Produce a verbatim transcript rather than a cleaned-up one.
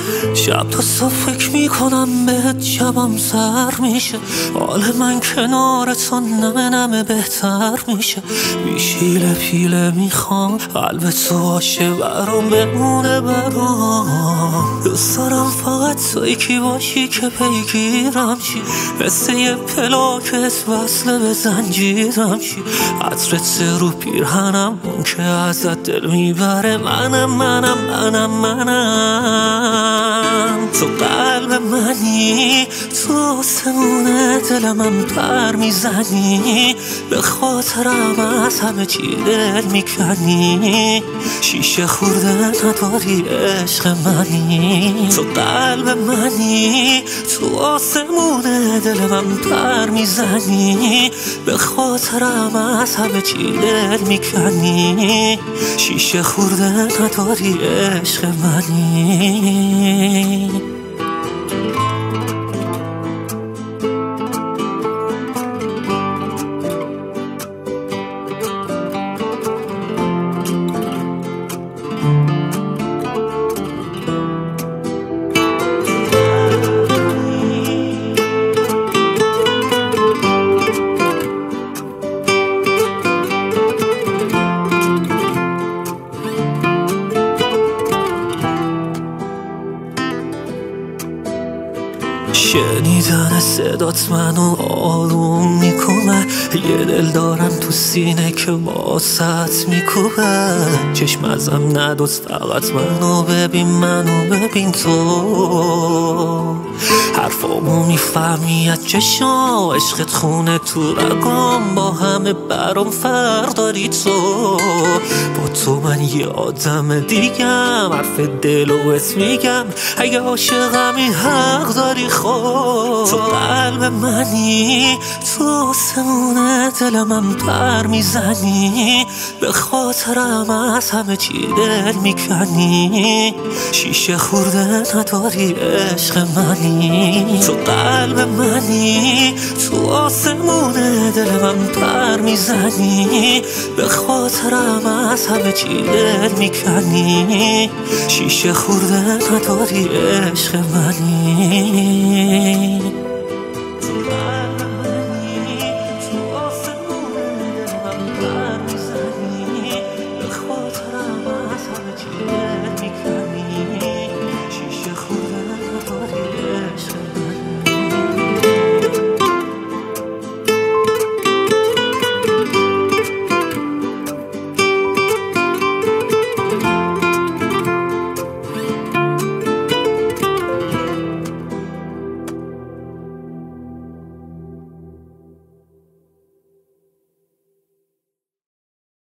شب تا صبح فکر میکنم بهت، شبم سر میشه، حال من کنار تو نمه نمه بهتر میشه. بیشیله پیله میخوام قلب تو باشه برام بمونه برام. دوست دارم فقط تو یکی باشی که پیگیرم شی، مثل یه پلاکت وصله به زنجیرم شی. عطرت رو پیرهنم اون که ازت دل میبره، منم منم منم منم. تو قلب منی، تو آسمون دلمم پر میزنی، به خاطرم از همه چی دل میکنی. شیشه خورده نداری عشق منی، تو قلب منی، تو آسمون دلمم پر میزنی، به خاطرم از همه چی دل میکنی. شیشه خورده نداری عشق منی. شنیدن صدات منو آروم میکنه، یه دل دارم تو سینه که واسط میکوبه. چشم ازم ندوز، فقط منو ببین، منو ببین تو. حرفامو میفهمی از چشام، عشقت خونه تو رگام، با همه برام فرق داری تو. با تو من یه آدم دیگم، حرف دل و بهت میگم، اگه عاشقمی حق داری خود. تو قلب منی، تو آسمون دلمم پر میزنی، به خاطرم از همه چی دل میکنی. شیشه خورده نداری عشق منی، تو قلب منی، تو آسمون دلمم پر میزنی، به خاطرم از همه چی دل میکنی. شیشه خورده نداری عشق منی.